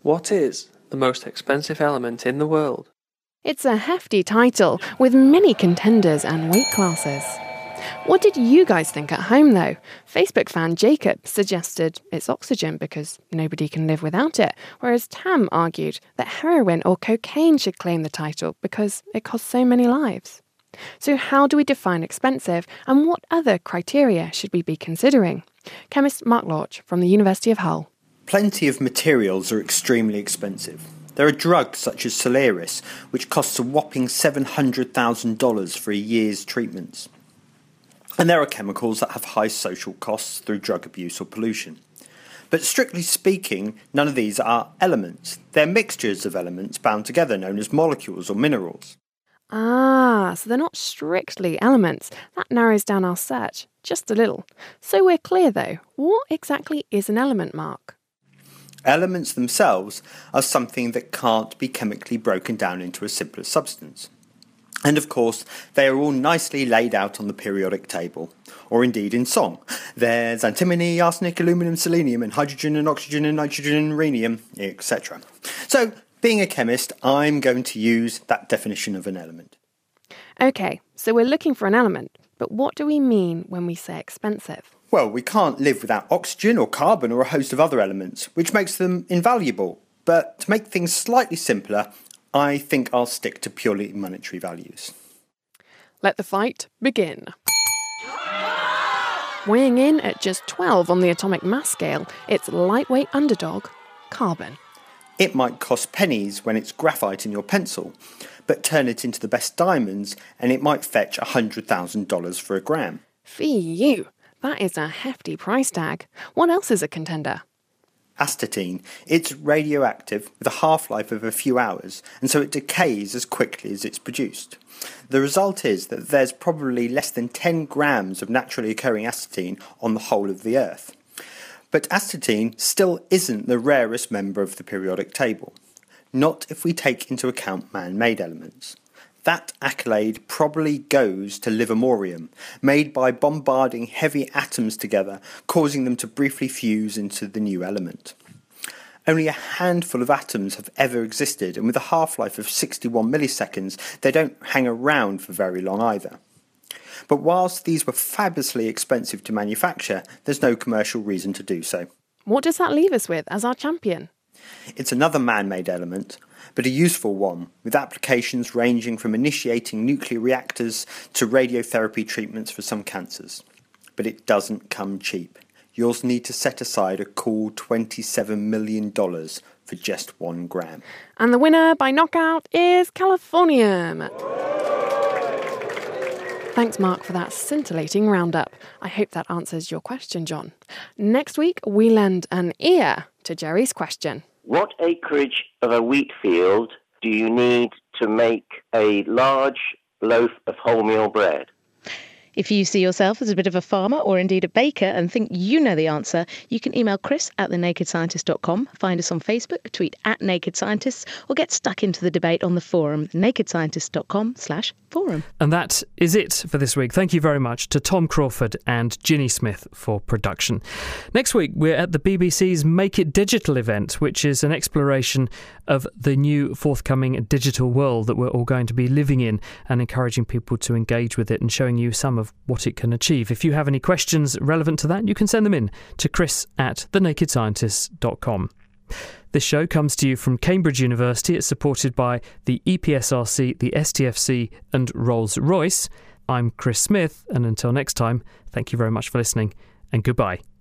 What is the most expensive element in the world? It's a hefty title with many contenders and weight classes. What did you guys think at home, though? Facebook fan Jacob suggested it's oxygen because nobody can live without it, whereas Tam argued that heroin or cocaine should claim the title because it costs so many lives. So how do we define expensive, and what other criteria should we be considering? Chemist Mark Lorch from the University of Hull. Plenty of materials are extremely expensive. There are drugs such as Solaris, which costs a whopping $700,000 for a year's treatments. And there are chemicals that have high social costs through drug abuse or pollution. But strictly speaking, none of these are elements. They're mixtures of elements bound together, known as molecules or minerals. So they're not strictly elements. That narrows down our search just a little. So we're clear, though. What exactly is an element, Mark? Elements themselves are something that can't be chemically broken down into a simpler substance. And of course, they are all nicely laid out on the periodic table, or indeed in song. There's antimony, arsenic, aluminium, selenium, and hydrogen and oxygen and nitrogen and rhenium, etc. So, being a chemist, I'm going to use that definition of an element. OK, so we're looking for an element, but what do we mean when we say expensive? Well, we can't live without oxygen or carbon or a host of other elements, which makes them invaluable. But to make things slightly simpler, I think I'll stick to purely monetary values. Let the fight begin. Weighing in at just 12 on the atomic mass scale, it's lightweight underdog, carbon. It might cost pennies when it's graphite in your pencil, but turn it into the best diamonds and it might fetch $100,000 for a gram. Phew, that is a hefty price tag. What else is a contender? Astatine. It's radioactive with a half-life of a few hours, and so it decays as quickly as it's produced. The result is that there's probably less than 10 grams of naturally occurring astatine on the whole of the Earth. But astatine still isn't the rarest member of the periodic table. Not if we take into account man-made elements. That accolade probably goes to livermorium, made by bombarding heavy atoms together, causing them to briefly fuse into the new element. Only a handful of atoms have ever existed, and with a half-life of 61 milliseconds, they don't hang around for very long either. But whilst these were fabulously expensive to manufacture, there's no commercial reason to do so. What does that leave us with as our champion? It's another man-made element, but a useful one, with applications ranging from initiating nuclear reactors to radiotherapy treatments for some cancers. But it doesn't come cheap. You'll need to set aside a cool $27 million for just 1 gram. And the winner by knockout is Californium. Thanks, Mark, for that scintillating roundup. I hope that answers your question, John. Next week, we lend an ear to Jerry's question. What acreage of a wheat field do you need to make a large loaf of wholemeal bread? If you see yourself as a bit of a farmer or indeed a baker and think you know the answer, you can email chris@thenakedscientist.com, find us on Facebook, tweet @nakedscientists, or get stuck into the debate on the forum, nakedscientist.com/forum. And that is it for this week. Thank you very much to Tom Crawford and Ginny Smith for production. Next week, we're at the BBC's Make It Digital event, which is an exploration of the new forthcoming digital world that we're all going to be living in, and encouraging people to engage with it and showing you some of what it can achieve. If you have any questions relevant to that, you can send them in to chris@thenakedscientists.com. This show comes to you from Cambridge University. It's supported by the EPSRC, the STFC and Rolls-Royce. I'm Chris Smith, and until next time, thank you very much for listening, and goodbye.